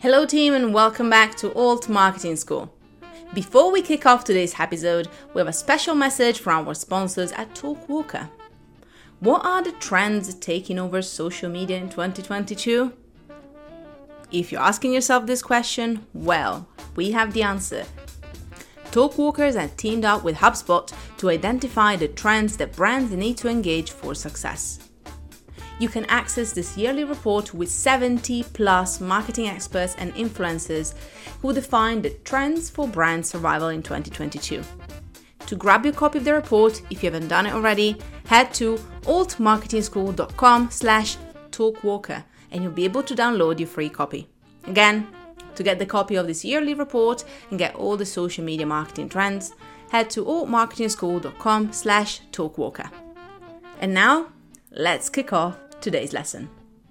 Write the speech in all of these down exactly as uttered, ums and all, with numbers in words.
Hello team and welcome back to Alt Marketing School. Before we kick off today's episode, we have a special message from our sponsors at Talkwalker. What are the trends taking over social media in twenty twenty-two? If you're asking yourself this question, well, we have the answer. Talkwalkers have teamed up with HubSpot to identify the trends that brands need to engage for success. You can access this yearly report with seventy plus marketing experts and influencers who define the trends for brand survival in twenty twenty-two. To grab your copy of the report, if you haven't done it already, head to altmarketingschool.com slash talkwalker and you'll be able to download your free copy. Again, to get the copy of this yearly report and get all the social media marketing trends, head to altmarketingschool.com slash talkwalker. And now, let's kick off today's lesson.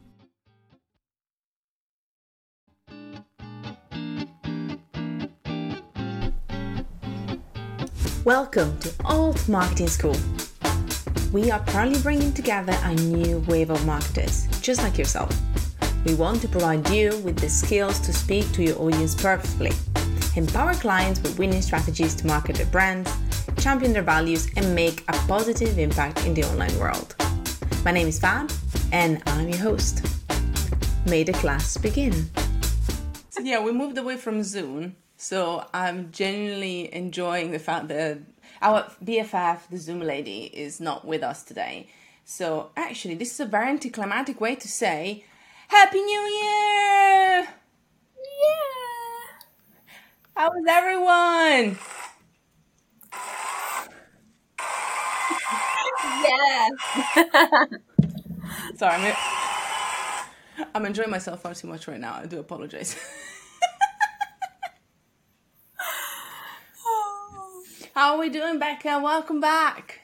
Welcome to Alt Marketing School. We are proudly bringing together a new wave of marketers, just like yourself. We want to provide you with the skills to speak to your audience perfectly, empower clients with winning strategies to market their brands, champion their values, and make a positive impact in the online world. My name is Fab, and I'm your host. May the class begin. So yeah, we moved away from Zoom, so I'm genuinely enjoying the fact that our B F F, the Zoom lady, is not with us today. So actually, this is a very anticlimactic way to say Happy New Year! Yeah! How was everyone? Yeah! Sorry, I'm, I'm enjoying myself far too much right now. I do apologize. How are we doing, Becca? Welcome back.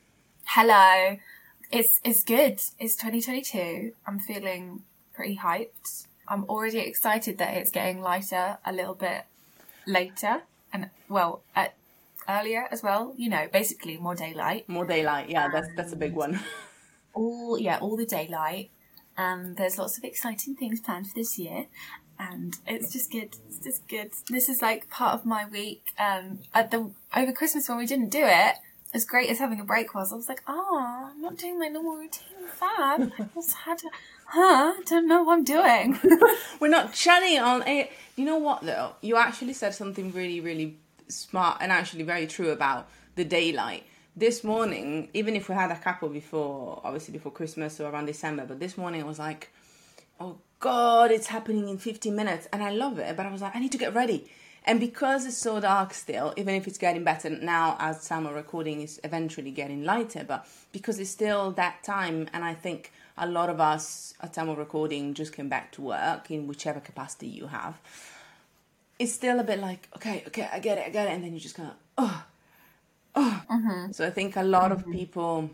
Hello. It's it's good. It's twenty twenty-two. I'm feeling pretty hyped. I'm already excited that it's getting lighter a little bit later. And, well, at, earlier as well. You know, basically more daylight. More daylight, yeah, that's that's a big one. all yeah, all the daylight. And there's lots of exciting things planned for this year. And it's just good. It's just good. This is like part of my week. Um, at the over Christmas when we didn't do it, as great as having a break was, I was like, oh, I'm not doing my normal routine Fab. I just had to, huh? I don't know what I'm doing. We're not chatting on a. You know what though? You actually said something really, really smart and actually very true about the daylight. This morning, even if we had a couple before, obviously before Christmas or around December, but this morning I was like, oh God, it's happening in fifteen minutes. And I love it, but I was like, I need to get ready. And because it's so dark still, even if it's getting better now as time of recording is eventually getting lighter, but because it's still that time, and I think a lot of us at time of recording just came back to work in whichever capacity you have, it's still a bit like, okay, okay, I get it, I get it. And then you just kind of, oh, oh. Mm-hmm. So I think a lot mm-hmm. of people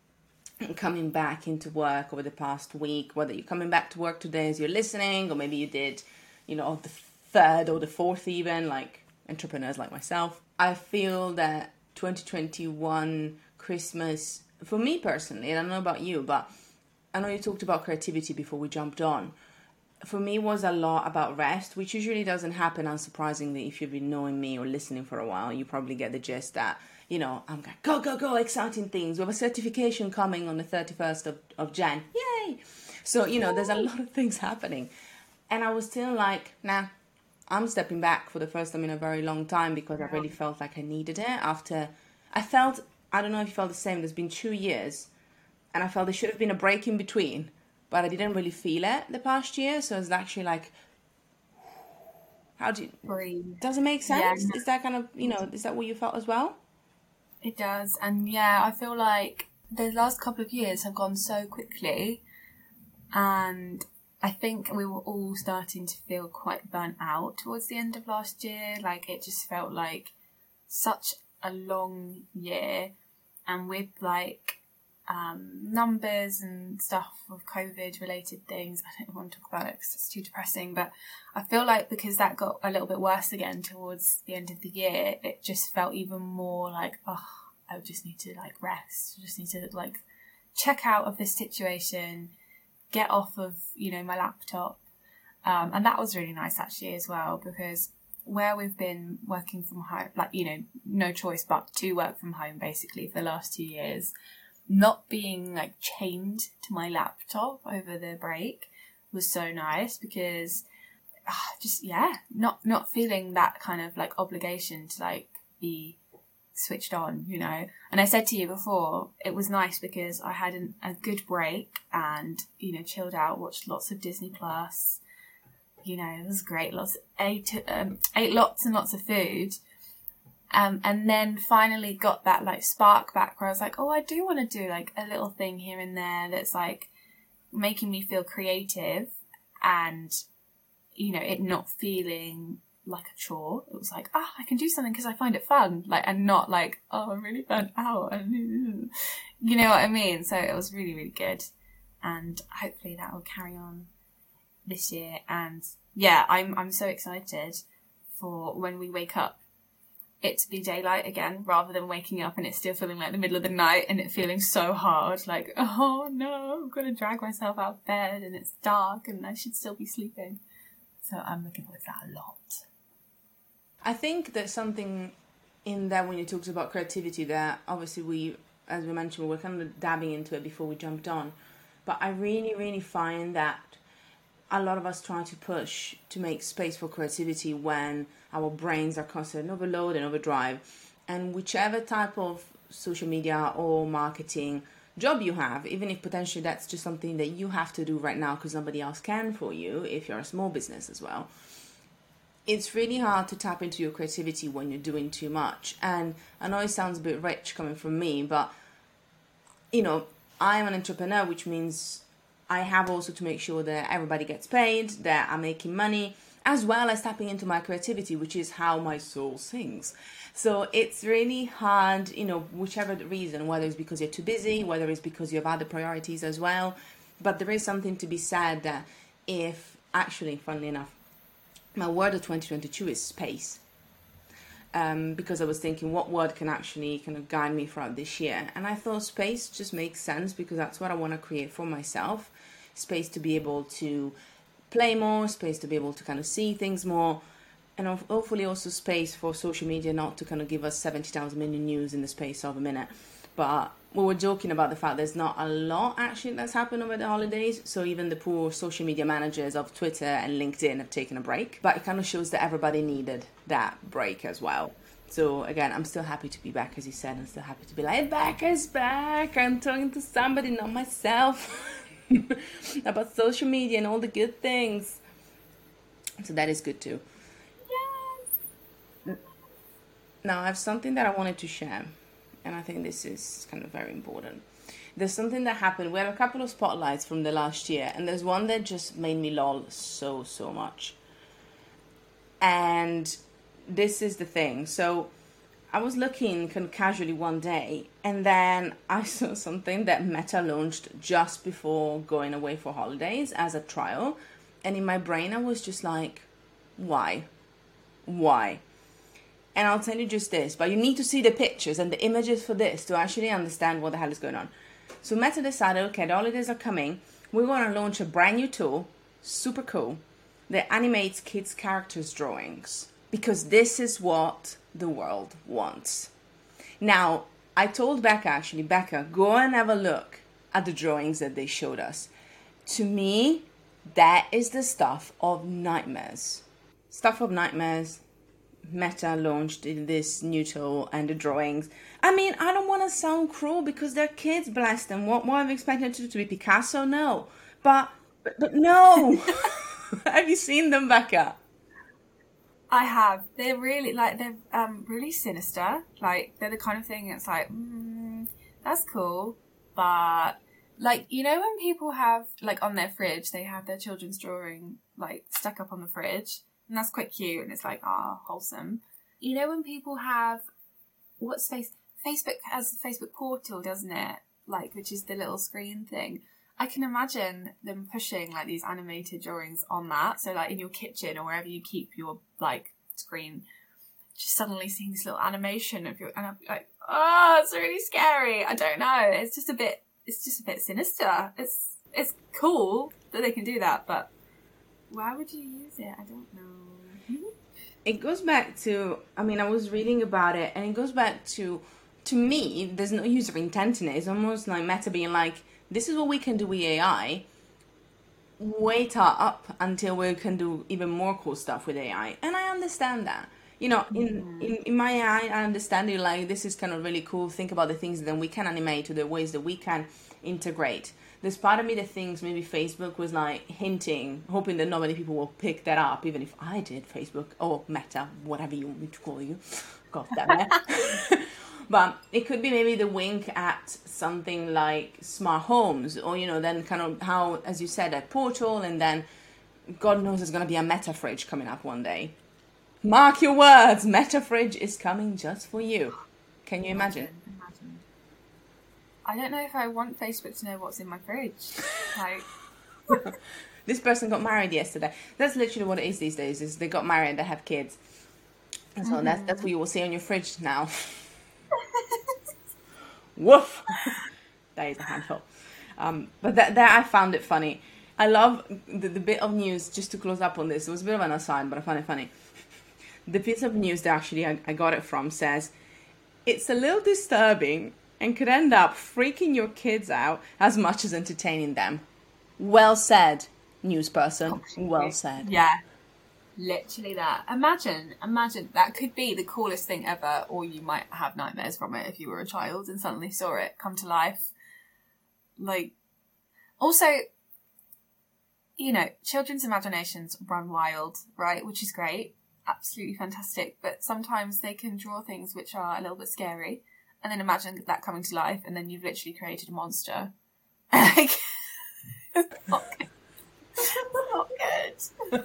coming back into work over the past week, whether you're coming back to work today as you're listening, or maybe you did, you know, the third or the fourth even, like entrepreneurs like myself. I feel that twenty twenty-one Christmas, for me personally, and I don't know about you, but I know you talked about creativity before we jumped on. For me, was a lot about rest, which usually doesn't happen, unsurprisingly. If you've been knowing me or listening for a while, you probably get the gist that, you know, I'm going, go, go, go, exciting things. We have a certification coming on the thirty-first of, of Jan. Yay! So, you know, there's a lot of things happening. And I was still like, nah, I'm stepping back for the first time in a very long time because I really felt like I needed it after I felt, I don't know if you felt the same, there's been two years and I felt there should have been a break in between, but I didn't really feel it the past year. So it's actually like, how do you, breathe? Does it make sense? Yeah. Is that kind of, you know, is that what you felt as well? It does. And yeah, I feel like the last couple of years have gone so quickly, and I think we were all starting to feel quite burnt out towards the end of last year. Like, it just felt like such a long year, and with like um, numbers and stuff of COVID related things, I don't want to talk about it because it's too depressing, but I feel like because that got a little bit worse again towards the end of the year, it just felt even more like, oh, I just need to like rest. I just need to like check out of this situation, get off of, you know, my laptop, Um, and that was really nice actually as well, because where we've been working from home, like, you know, no choice but to work from home basically for the last two years, not being like chained to my laptop over the break was so nice, because uh, just, yeah, not, not feeling that kind of like obligation to like be switched on, you know. And I said to you before, it was nice because I had an, a good break and, you know, chilled out, watched lots of Disney Plus. You know, it was great. Lots, ate, um, ate lots and lots of food. Um, and then finally got that like spark back where I was like, oh, I do want to do like a little thing here and there that's like making me feel creative and, you know, it not feeling like a chore. It was like, ah, oh, I can do something because I find it fun, like, and not like, oh, I'm really burnt out, and you know what I mean. So it was really, really good, and hopefully that will carry on this year. And yeah, I'm I'm so excited for when we wake up, it to be daylight again, rather than waking up and it still feeling like the middle of the night and it feeling so hard, like, oh no, I'm gonna drag myself out of bed and it's dark and I should still be sleeping. So I'm looking forward to that a lot. I think there's something in there when you talked about creativity that obviously we, as we mentioned, we were kind of dabbing into it before we jumped on. But I really, really find that a lot of us try to push to make space for creativity when our brains are constantly overload and overdrive. And whichever type of social media or marketing job you have, even if potentially that's just something that you have to do right now because nobody else can for you, if you're a small business as well, it's really hard to tap into your creativity when you're doing too much. And I know it sounds a bit rich coming from me, but, you know, I'm an entrepreneur, which means I have also to make sure that everybody gets paid, that I'm making money, as well as tapping into my creativity, which is how my soul sings. So it's really hard, you know, whichever the reason, whether it's because you're too busy, whether it's because you have other priorities as well. But there is something to be said that if, actually, funnily enough, my word of twenty twenty-two is space. Um, because I was thinking what word can actually kind of guide me throughout this year. And I thought space just makes sense because that's what I want to create for myself. Space to be able to play more, space to be able to kind of see things more, and hopefully also space for social media not to kind of give us seventy thousand million news in the space of a minute. But we were joking about the fact there's not a lot actually that's happened over the holidays. So even the poor social media managers of Twitter and LinkedIn have taken a break. But it kind of shows that everybody needed that break as well. So again, I'm still happy to be back, as you said. I'm still happy to be like, Becca's back. I'm talking to somebody, not myself, about social media and all the good things. So that is good too. Yes. Now I have something that I wanted to share. And I think this is kind of very important. There's something that happened. We had a couple of spotlights from the last year. And there's one that just made me lol so, so much. And this is the thing. So I was looking kind of casually one day. And then I saw something that Meta launched just before going away for holidays as a trial. And in my brain, I was just like, why? Why? And I'll tell you just this, but you need to see the pictures and the images for this to actually understand what the hell is going on. So Meta decided, okay, the holidays are coming. We're going to launch a brand new tool, super cool, that animates kids' characters' drawings. Because this is what the world wants. Now, I told Becca, actually, Becca, go and have a look at the drawings that they showed us. To me, that is the stuff of nightmares. Stuff of nightmares. Meta launched this new tool and the drawings. I mean, I don't want to sound cruel because they're kids, bless them. What more have you expected to, to be Picasso? No. But, but, but no. Have you seen them, Becca? I have. They're really, like, they're um, really sinister. Like, they're the kind of thing that's like, mm, that's cool. But, like, you know when people have, like, on their fridge, they have their children's drawing, like, stuck up on the fridge? And that's quite cute, and it's like, ah, wholesome. You know when people have, what's face? Facebook has a Facebook portal, doesn't it? Like, which is the little screen thing. I can imagine them pushing, like, these animated drawings on that. So, like, in your kitchen or wherever you keep your, like, screen, just suddenly seeing this little animation of your, and I'm like, oh, it's really scary. I don't know. It's just a bit, it's just a bit sinister. It's, it's cool that they can do that, but Why would you use it? I don't know. It goes back to, I mean, I was reading about it, and it goes back to, to me, there's no user intent in it. It's almost like Meta being like, this is what we can do with A I. Wait up until we can do even more cool stuff with A I. And I understand that. You know, in, mm-hmm. in, in my eye, I understand it like, this is kind of really cool. Think about the things that we can animate, to the ways that we can integrate. There's part of me that thinks maybe Facebook was like hinting, hoping that not many people will pick that up, even if I did, Facebook or Meta, whatever you want me to call you. God damn it. But it could be maybe the wink at something like smart homes, or, you know, then kind of how, as you said, a portal, and then God knows there's going to be a Meta fridge coming up one day. Mark your words, Meta fridge is coming just for you. Can you imagine? imagine. I don't know if I want Facebook to know what's in my fridge. Like, this person got married yesterday. That's literally what it is these days. Is they got married and they have kids. And so mm. that's that's what you will see on your fridge now. Woof. That is a handful. Um, but that that I found it funny. I love the, the bit of news. Just to close up on this, it was a bit of an aside, but I found it funny. The piece of news that actually I, I got it from says, it's a little disturbing and could end up freaking your kids out as much as entertaining them. Well said, news person. Well said. Yeah, literally that. Imagine, imagine that could be the coolest thing ever, or you might have nightmares from it if you were a child and suddenly saw it come to life. Like, also, you know, children's imaginations run wild, right? Which is great. Absolutely fantastic. But sometimes they can draw things which are a little bit scary. And then imagine that coming to life, and then you've literally created a monster. Like, not good. Not good.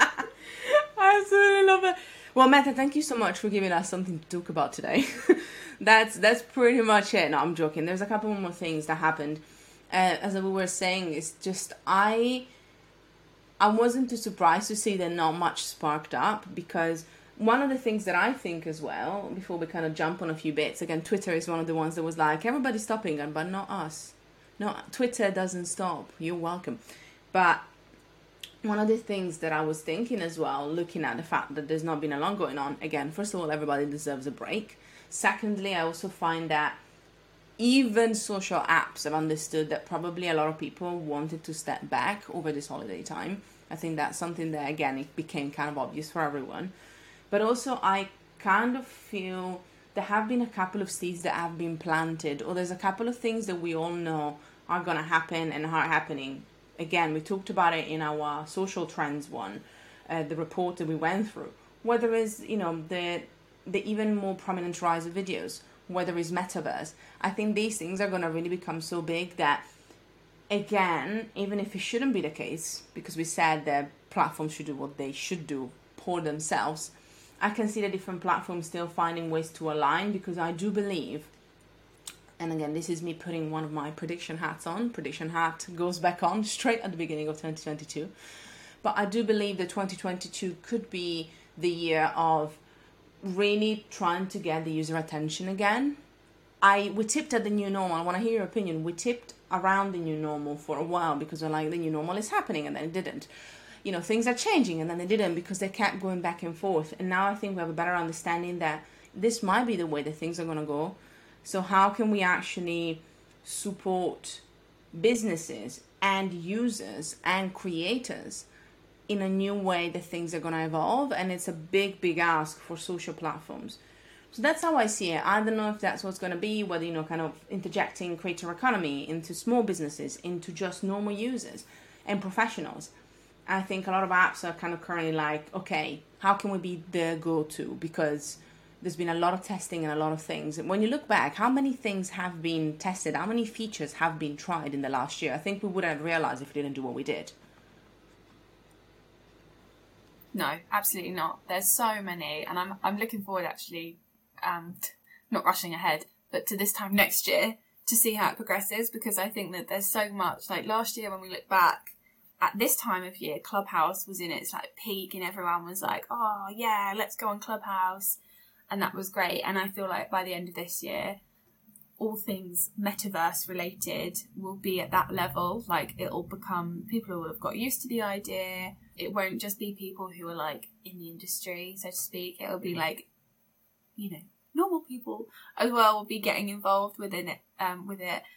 I absolutely love it. Well, Meta, thank you so much for giving us something to talk about today. that's that's pretty much it. No, I'm joking. There's a couple more things that happened. Uh, as we were saying, it's just I I wasn't too surprised to see that not much sparked up, because one of the things that I think as well, before we kind of jump on a few bits, again, Twitter is one of the ones that was like, everybody's stopping it, but not us. No, Twitter doesn't stop. You're welcome. But one of the things that I was thinking as well, looking at the fact that there's not been a lot going on, again, first of all, everybody deserves a break. Secondly, I also find that even social apps have understood that probably a lot of people wanted to step back over this holiday time. I think that's something that, again, it became kind of obvious for everyone. But also, I kind of feel there have been a couple of seeds that have been planted, or there's a couple of things that we all know are going to happen and are happening. Again, we talked about it in our social trends one, uh, the report that we went through. Whether it's, you know, the the even more prominent rise of videos, whether it's metaverse. I think these things are going to really become so big that, again, even if it shouldn't be the case, because we said that platforms should do what they should do for themselves, I can see the different platforms still finding ways to align, because I do believe, and again, this is me putting one of my prediction hats on. Prediction hat goes back on straight at the beginning of twenty twenty-two. But I do believe that twenty twenty-two could be the year of really trying to get the user attention again. I we tipped at the new normal. I want to hear your opinion. We tipped around the new normal for a while because we're like, the new normal is happening, and then it didn't. You know, things are changing, and then they didn't, because they kept going back and forth. And now I think we have a better understanding that this might be the way that things are going to go. So how can we actually support businesses and users and creators in a new way that things are going to evolve? And it's a big, big ask for social platforms. So that's how I see it. I don't know if that's what's going to be, whether, you know, kind of interjecting creator economy into small businesses, into just normal users and professionals. I think a lot of apps are kind of currently like, okay, how can we be the go-to? Because there's been a lot of testing and a lot of things. And when you look back, how many things have been tested? How many features have been tried in the last year? I think we wouldn't have realized if we didn't do what we did. No, absolutely not. There's so many. And I'm I'm looking forward, actually, um, not rushing ahead, but to this time next year to see how it progresses, because I think that there's so much. Like last year when we look back, at this time of year, Clubhouse was in its like peak, and everyone was like, oh yeah, let's go on Clubhouse. And that was great. And I feel like by the end of this year, all things metaverse related will be at that level. Like, it'll become, people will have got used to the idea. It won't just be people who are like in the industry, so to speak. It'll be like, you know, normal people as well will be getting involved within it, um, with it.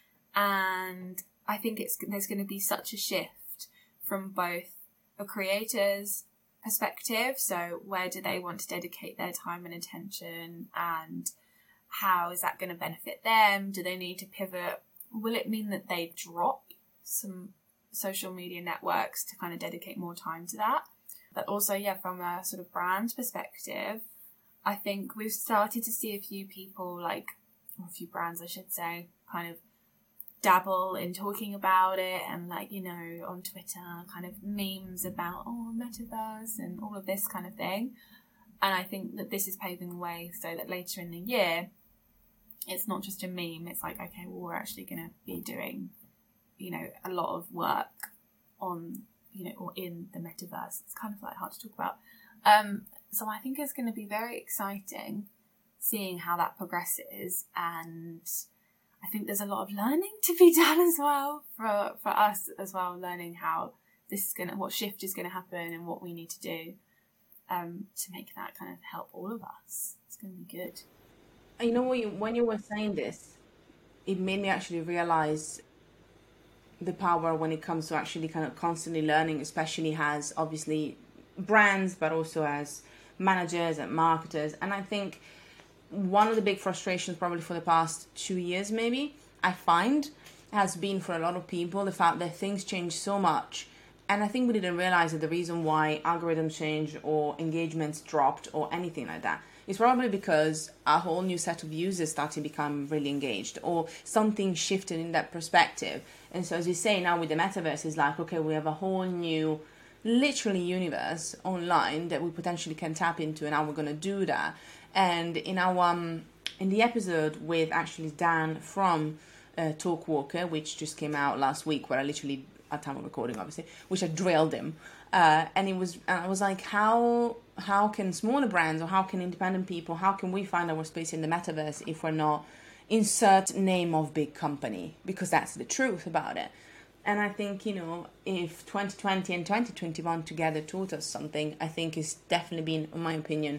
And I think it's there's going to be such a shift from both a creator's perspective. So where do they want to dedicate their time and attention, and how is that going to benefit them? Do they need to pivot? Will it mean that they drop some social media networks to kind of dedicate more time to that? But also, yeah, from a sort of brand perspective, I think we've started to see a few people, like, or a few brands, I should say, kind of dabble in talking about it, and, like, you know, on Twitter, kind of memes about, oh, metaverse and all of this kind of thing. And I think that this is paving the way so that later in the year, it's not just a meme. It's like, okay, well, we're actually going to be doing, you know, a lot of work on, you know, or in the metaverse. It's kind of like hard to talk about. Um, so I think it's going to be very exciting seeing how that progresses. And I think there's a lot of learning to be done as well for, for us as well, learning how this is going to, what shift is going to happen and what we need to do um, to make that kind of help all of us. It's going to be good. You know, when you, when you were saying this, it made me actually realize the power when it comes to actually kind of constantly learning, especially as obviously brands, but also as managers and marketers. And I think one of the big frustrations probably for the past two years, maybe, I find has been for a lot of people, the fact that things change so much. And I think we didn't realize that the reason why algorithms changed or engagements dropped or anything like that is probably because a whole new set of users started to become really engaged, or something shifted in that perspective. And so, as you say, now with the metaverse, it's like, okay, we have a whole new, literally, universe online that we potentially can tap into, and how we're going to do that. And in our um, in the episode with actually Dan from uh, Talkwalker, which just came out last week, where I literally, at time of recording, obviously, which I drilled him, uh, and it was, and I was like, how how can smaller brands, or how can independent people, how can we find our space in the metaverse if we're not insert name of big company? Because that's the truth about it. And I think, you know, if twenty twenty and twenty twenty-one together taught us something, I think it's definitely been, in my opinion,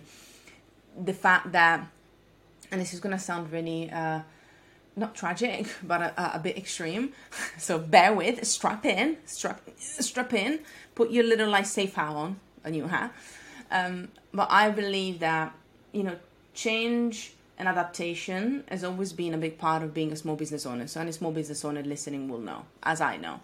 the fact that, and this is going to sound really, uh, not tragic, but a, a bit extreme. So bear with, strap in, strap, strap in, put your little like safe hat on, a new hat. Um, but I believe that, you know, change and adaptation has always been a big part of being a small business owner. So any small business owner listening will know, as I know.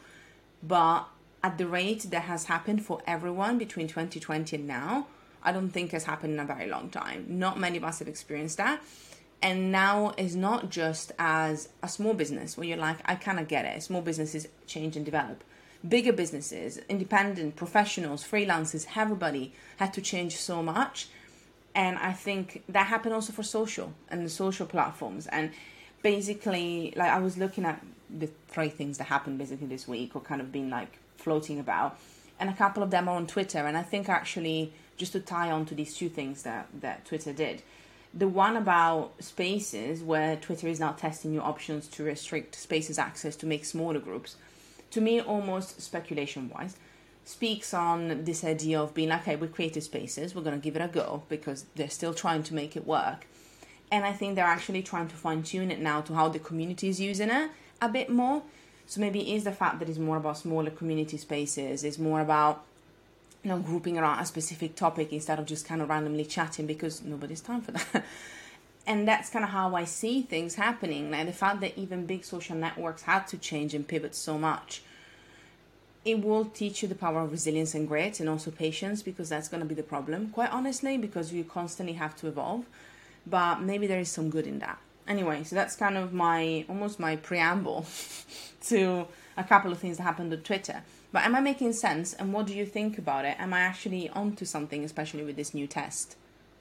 But at the rate that has happened for everyone between twenty twenty and now, I don't think has happened in a very long time. Not many of us have experienced that. And now is not just as a small business where you're like, I kind of get it. Small businesses change and develop. Bigger businesses, independent professionals, freelancers, everybody had to change so much. And I think that happened also for social and the social platforms. And basically, like, I was looking at the three things that happened basically this week, or kind of been like floating about. And a couple of them are on Twitter. And I think actually, just to tie on to these two things that, that Twitter did, the one about Spaces, where Twitter is now testing new options to restrict Spaces access to make smaller groups, to me, almost speculation-wise, speaks on this idea of being like, okay, we created Spaces, we're going to give it a go, because they're still trying to make it work. And I think they're actually trying to fine-tune it now to how the community is using it a bit more. So maybe it is the fact that it's more about smaller community spaces, it's more about, you know, grouping around a specific topic instead of just kind of randomly chatting, because nobody's time for that. And that's kind of how I see things happening. Like the fact that even big social networks had to change and pivot so much, it will teach you the power of resilience and grit, and also patience, because that's going to be the problem, quite honestly, because you constantly have to evolve. But maybe there is some good in that. Anyway, so that's kind of my, almost my preamble to a couple of things that happened on Twitter. But am I making sense? And what do you think about it? Am I actually onto something, especially with this new test?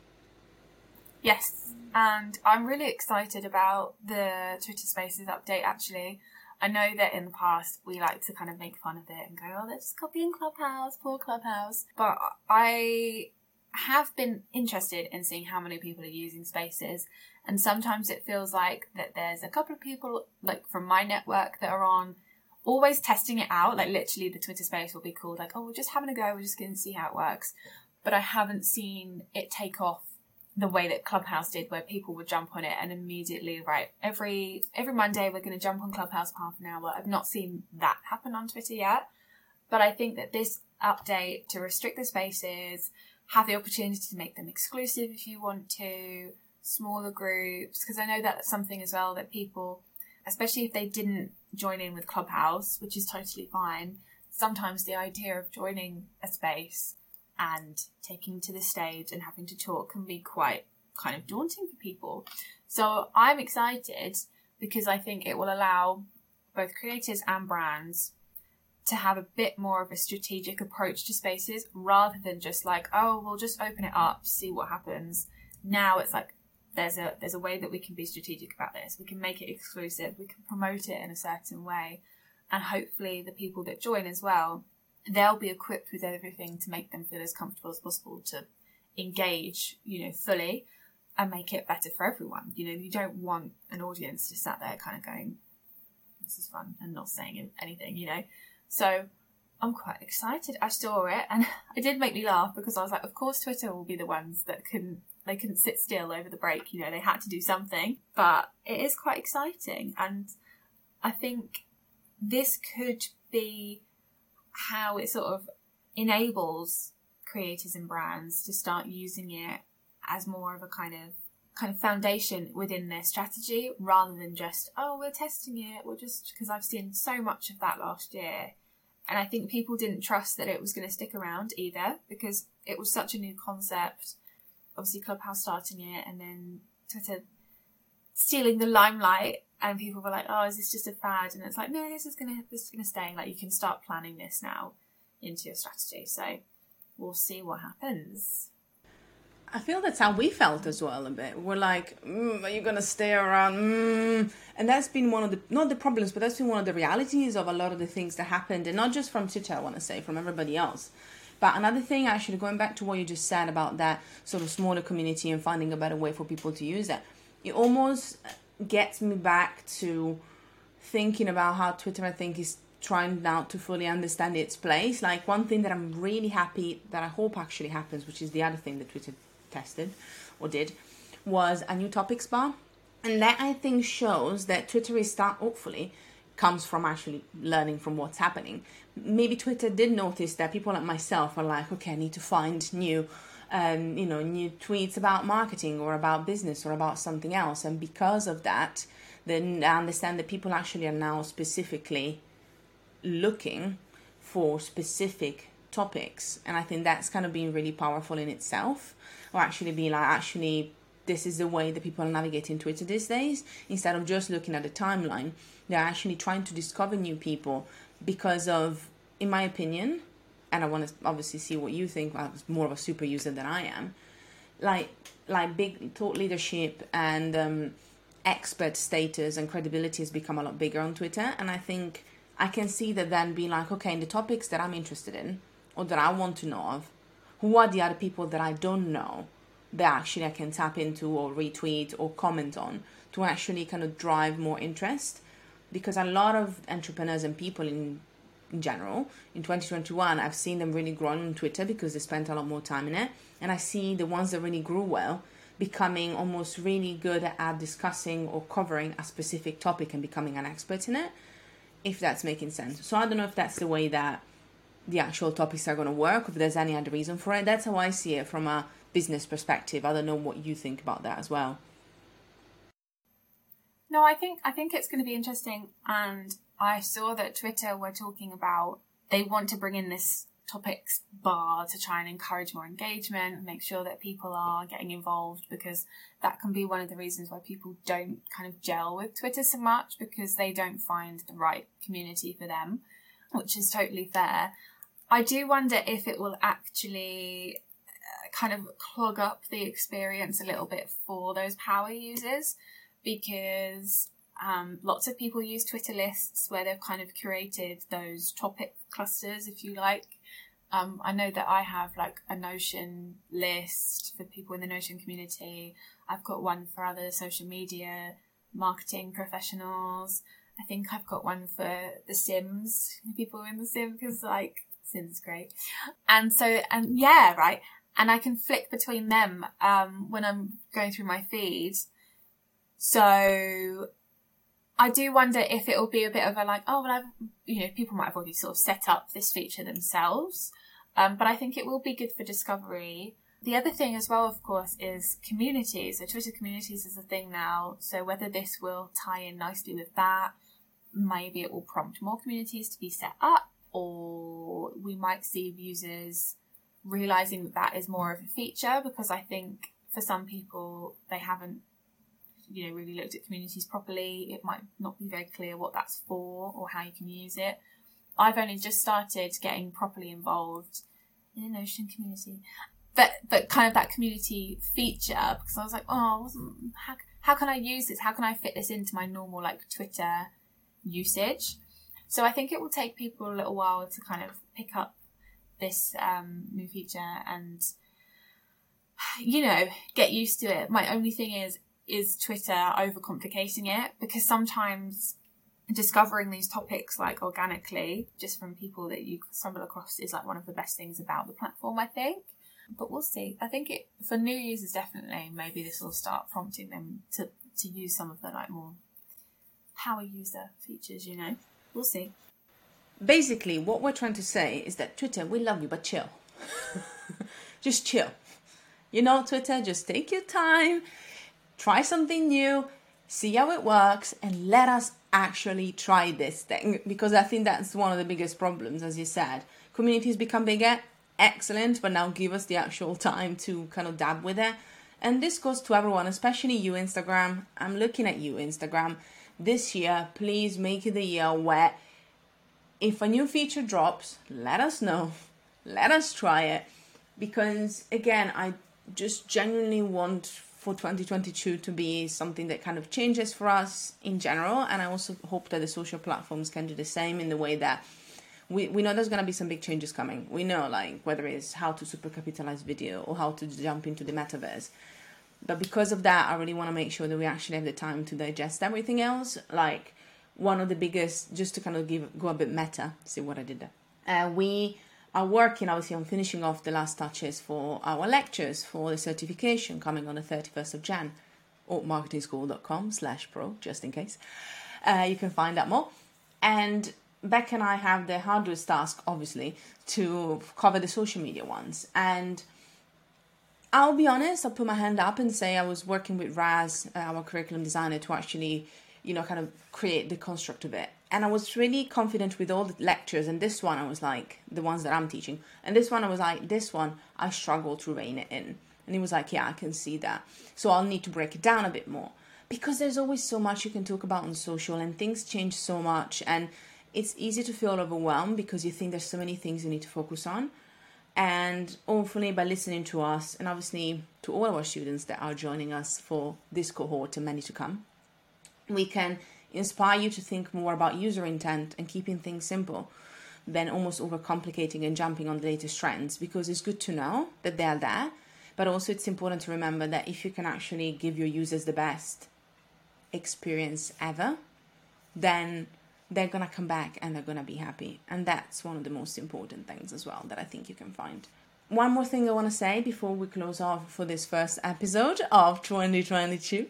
Yes, and I'm really excited about the Twitter Spaces update, actually. I know that in the past we like to kind of make fun of it and go, oh, they're just copying Clubhouse, poor Clubhouse. But I have been interested in seeing how many people are using Spaces, and sometimes it feels like that there's a couple of people, like from my network, that are on always testing it out. Like literally the Twitter Space will be called like, oh, we're just having a go, we're just going to see how it works. But I haven't seen it take off the way that Clubhouse did, where people would jump on it and immediately, right, every every Monday we're going to jump on Clubhouse for half an hour. I've not seen that happen on Twitter yet. But I think that this update to restrict the Spaces, have the opportunity to make them exclusive if you want to, smaller groups, because I know that's something as well that people, especially if they didn't join in with Clubhouse, which is totally fine, sometimes the idea of joining a space and taking to the stage and having to talk can be quite kind of daunting for people. So I'm excited because I think it will allow both creators and brands to have a bit more of a strategic approach to Spaces, rather than just like, oh, we'll just open it up, see what happens. Now it's like, there's a there's a way that we can be strategic about this. We can make it exclusive. We can promote it in a certain way. And hopefully the people that join as well, they'll be equipped with everything to make them feel as comfortable as possible to engage, you know, fully and make it better for everyone. You know, you don't want an audience just sat there kind of going, this is fun, and not saying anything, you know. So I'm quite excited. I saw it and it did make me laugh because I was like, of course Twitter will be the ones that couldn't, they couldn't sit still over the break. You know, they had to do something. But it is quite exciting. And I think this could be how it sort of enables creators and brands to start using it as more of a kind of kind of foundation within their strategy, rather than just, oh, we're testing it, we're just, because I've seen so much of that last year. And I think people didn't trust that it was going to stick around either, because it was such a new concept. Obviously Clubhouse starting it and then Twitter stealing the limelight, and people were like, oh, is this just a fad? And it's like, no, this is gonna this is gonna stay. Like, you can start planning this now into your strategy. So we'll see what happens. I feel that's how we felt as well a bit. We're like, mm, are you going to stay around? Mm. And that's been one of the, not the problems, but that's been one of the realities of a lot of the things that happened. And not just from Twitter, I want to say, from everybody else. But another thing, actually, going back to what you just said about that sort of smaller community and finding a better way for people to use it, it almost gets me back to thinking about how Twitter, I think, is trying now to fully understand its place. Like, one thing that I'm really happy, that I hope actually happens, which is the other thing that Twitter tested or did, was a new topics bar. And that, I think, shows that Twitter is start hopefully comes from actually learning from what's happening. Maybe Twitter did notice that people like myself are like, okay, I need to find new um you know new tweets about marketing or about business or about something else, and because of that, then I understand that people actually are now specifically looking for specific topics. And I think that's kind of been really powerful in itself, or actually be like, actually, this is the way that people are navigating Twitter these days. Instead of just looking at the timeline, they're actually trying to discover new people because of, in my opinion, and I want to obviously see what you think, I'm more of a super user than I am, like like big thought leadership and um, expert status and credibility has become a lot bigger on Twitter. And I think I can see that then being like, okay, in the topics that I'm interested in or that I want to know of, who are the other people that I don't know that actually I can tap into or retweet or comment on to actually kind of drive more interest. Because a lot of entrepreneurs and people in in general, in twenty twenty-one, I've seen them really grow on Twitter because they spent a lot more time in it. And I see the ones that really grew well becoming almost really good at discussing or covering a specific topic and becoming an expert in it, if that's making sense. So I don't know if that's the way that the actual topics are going to work, if there's any other reason for it. That's how I see it from a business perspective. I don't know what you think about that as well. No, I think I think it's going to be interesting, and I saw that Twitter were talking about they want to bring in this topics bar to try and encourage more engagement and make sure that people are getting involved, because that can be one of the reasons why people don't kind of gel with Twitter so much, because they don't find the right community for them, which is totally fair. I do wonder if it will actually uh, kind of clog up the experience a little bit for those power users, because um, lots of people use Twitter lists where they've kind of curated those topic clusters, if you like, Um, I know that I have like a Notion list for people in the Notion community. I've got one for other social media marketing professionals. I think I've got one for The Sims, people in The Sims, because like Sims is great. And so, and yeah, right. And I can flick between them um, when I'm going through my feed. So I do wonder if it will be a bit of a like, oh, well, I've, you know, people might have already sort of set up this feature themselves. Um, but I think it will be good for discovery. The other thing as well, of course, is communities. So Twitter communities is a thing now. So whether this will tie in nicely with that, maybe it will prompt more communities to be set up, or we might see users realising that that is more of a feature, because I think for some people, they haven't, you know, really looked at communities properly. It might not be very clear what that's for or how you can use it. I've only just started getting properly involved in a Notion community, but but kind of that community feature, because I was like, oh, wasn't how how can I use this? How can I fit this into my normal like Twitter usage? So I think it will take people a little while to kind of pick up this um, new feature and, you know, get used to it. My only thing is, is Twitter overcomplicating it, because sometimes discovering these topics like organically, just from people that you stumble across, is like one of the best things about the platform, I think. But we'll see. I think it, for new users, definitely, maybe this will start prompting them to, to use some of the like more power user features, you know. We'll see. Basically, what we're trying to say is that Twitter, we love you, but chill. Just chill. You know, Twitter, just take your time, try something new, see how it works, and let us actually try this thing. Because I think that's one of the biggest problems, as you said. Communities become bigger, excellent, but now give us the actual time to kind of dab with it. And this goes to everyone, especially you, Instagram. I'm looking at you, Instagram. This year, please make it the year where if a new feature drops, let us know. Let us try it. Because, again, I just genuinely want for twenty twenty-two to be something that kind of changes for us in general. And I also hope that the social platforms can do the same, in the way that we, we know there's going to be some big changes coming. We know, like, whether it's how to super capitalize video or how to jump into the metaverse. But because of that, I really want to make sure that we actually have the time to digest everything else. Like, one of the biggest, just to kind of give go a bit meta, see what I did there. Uh, we are working, obviously, on finishing off the last touches for our lectures for the certification coming on the thirty-first of January. alt marketing school dot com slash pro, just in case. Uh, you can find out more. And Beck and I have the hardest task, obviously, to cover the social media ones. And I'll be honest, I'll put my hand up and say I was working with Raz, uh, our curriculum designer, to actually, you know, kind of create the construct of it. And I was really confident with all the lectures. And this one, I was like, the ones that I'm teaching. And this one, I was like, this one, I struggled to rein it in. And he was like, yeah, I can see that. So I'll need to break it down a bit more. Because there's always so much you can talk about on social, and things change so much. And it's easy to feel overwhelmed because you think there's so many things you need to focus on. And hopefully by listening to us, and obviously to all our students that are joining us for this cohort and many to come, we can inspire you to think more about user intent and keeping things simple than almost overcomplicating and jumping on the latest trends, because it's good to know that they are there, but also it's important to remember that if you can actually give your users the best experience ever, then they're going to come back and they're going to be happy. And that's one of the most important things as well that I think you can find. One more thing I want to say before we close off for this first episode of twenty twenty-two.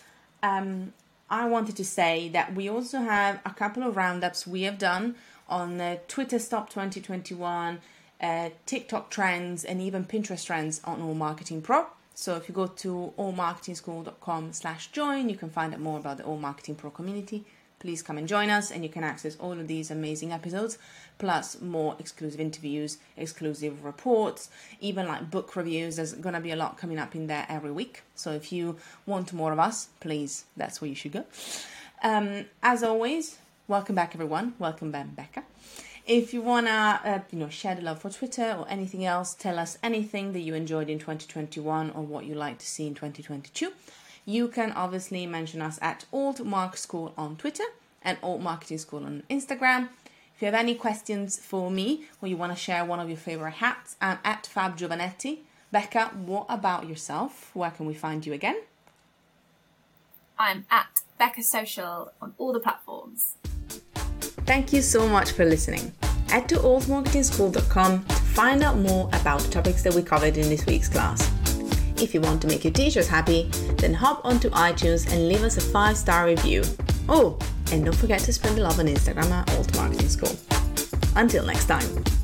Um, I wanted to say that we also have a couple of roundups we have done on uh, Twitter Stop twenty twenty-one, uh, TikTok trends, and even Pinterest trends on Alt Marketing Pro. So if you go to alt marketing school dot com slash join, you can find out more about the Alt Marketing Pro community. Please come and join us, and you can access all of these amazing episodes, plus more exclusive interviews, exclusive reports, even like book reviews. There's going to be a lot coming up in there every week. So if you want more of us, please, that's where you should go. Um, as always, welcome back, everyone. Welcome back, Becca. If you want to, uh, you know, share the love for Twitter or anything else, tell us anything that you enjoyed in twenty twenty-one or what you'd like to see in twenty twenty-two. You can obviously mention us at Alt Mark School on Twitter and Alt Marketing School on Instagram. If you have any questions for me or you want to share one of your favorite hats, I'm at Fab Giovanetti. Becca, what about yourself? Where can we find you again? I'm at Becca Social on all the platforms. Thank you so much for listening. Head to alt marketing school dot com to find out more about the topics that we covered in this week's class. If you want to make your teachers happy, then hop onto iTunes and leave us a five-star review. Oh, and don't forget to spread the love on Instagram at Alt Marketing School. Until next time.